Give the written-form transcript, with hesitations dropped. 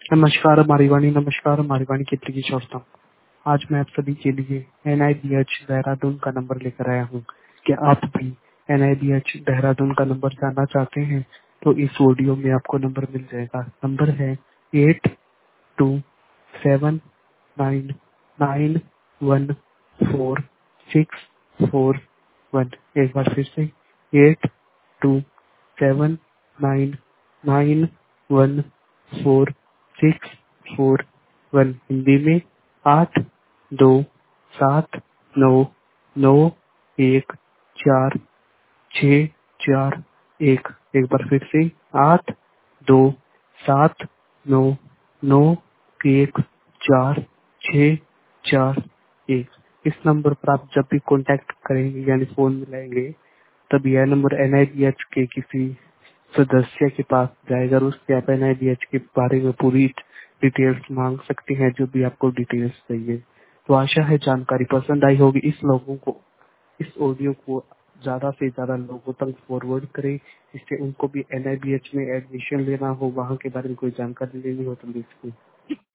नमस्कार हमारी वाणी की प्रिय श्रोताओं। आज मैं आप सभी के लिए NIBH देहरादून का नंबर लेकर आया हूँ। क्या आप भी NIBH देहरादून का नंबर जानना चाहते हैं? तो इस ऑडियो में आपको नंबर मिल जाएगा। नंबर है 8279914641। एक बार फिर से 8279914641। हिंदी में 8279914641। एक बार फिर से 8279914641। इस नंबर पर आप जब भी कांटेक्ट करेंगे यानी फोन मिलाएंगे तब यह नंबर NIBH के किसी सदस्य के पास जाएगा और उससे आप NIBH के बारे में पूरी डिटेल्स मांग सकते हैं, जो भी आपको डिटेल्स चाहिए। तो आशा है जानकारी पसंद आई होगी। इस ऑडियो को ज्यादा से ज्यादा लोगों तक फॉरवर्ड करें, जिससे उनको भी NIBH में एडमिशन लेना हो, वहाँ के बारे में कोई जानकारी लेनी हो तो लिख